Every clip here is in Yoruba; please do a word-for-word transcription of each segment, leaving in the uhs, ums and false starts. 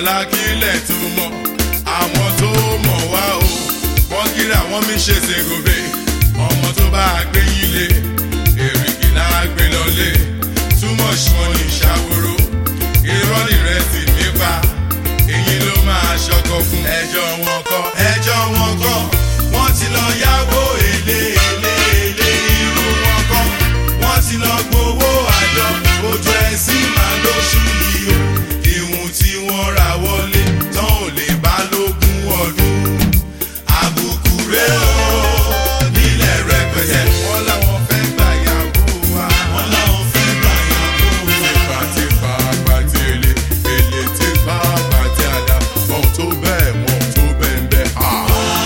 ọ̀la kílẹ̀ tó mọ̀ àwọn tó mọ̀ wá o wọ́n kíra wọ́n mi ṣe ṣègòbè ọmọ tó bá gbé yín lé èrìgì náà gbé lọlé túmọ̀ ṣùgbọ́n ní ìṣàwòrò irọ́ nìrẹsì nípa èyí ló máa ṣọkọ fún ẹjọ́ wọn kọ́ ẹjọ́ wọn kọ́ wọ́n ti lọ yáwó èlé èlé èlé irú wọn kọ́ wọ́n ti lọ gbowó àjọ ojú ẹ̀sìn máa lóṣù yìí o ìwọ̀n tí wọ́n ra wọlé tán ò lè bá lógún ọdún àbùkù rẹ̀ o nílẹ̀ rẹpẹtẹ wọ́n láwọn fẹ́ gbà yàwó wa wọ́n láwọn fẹ́ gbà yàwó wa tìfà tìfà àgbàtì èlé èlé tìfà àgbàtì àdá wọn tó bẹ́ẹ̀ wọn tó bẹ́ẹ̀ ń bẹ́ẹ̀ ha.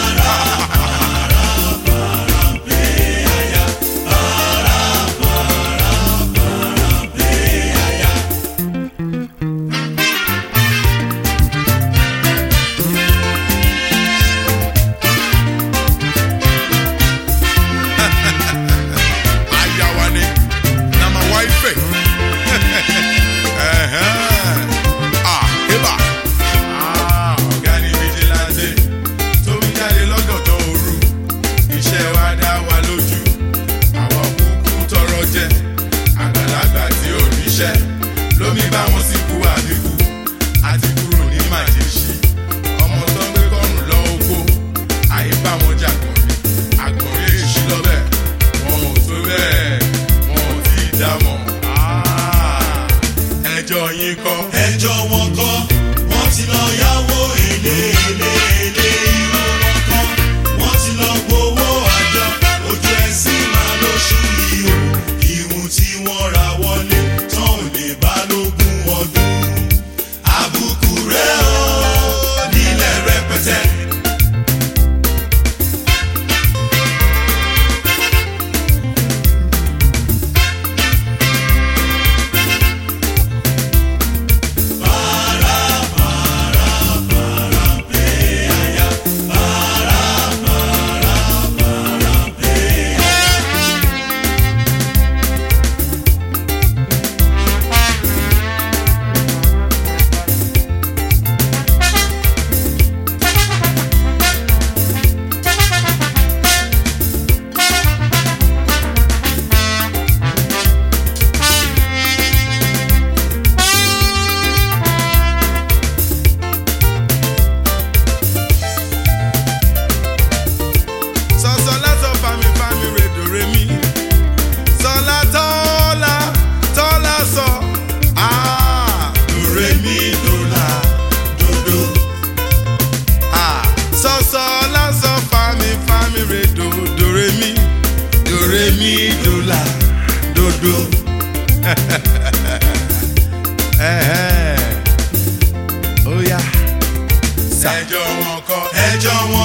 Lómi bá wọn sì kú àbíkú àti kúrò ní màjèṣí ọmọ tó ń gbé kọrùn lọ oko àyè bá wọn jà kọrin àgbọ̀nrín èṣù lọ́bẹ̀ wọn ò tó bẹ́ẹ̀ wọn ò tí ì dámọ̀. ẹjọ́ yín kọ́ ẹjọ́ wọn kọ́ wọ́n ti lọ yáwó èlé èlé èlé irú wọn kọ́ wọ́n ti lọ gbowó àjọ ojú ẹ̀sìn máa lóṣù yìí o ìwọ̀n tí wọ́n ra wọlé tán ò lè bá lógún ọdún àbùkù rẹ̀ o nílẹ̀ rẹpẹtẹ. Mi dola dodo oya ẹjọ́ wọn kọ́ ẹjọ́ wọn.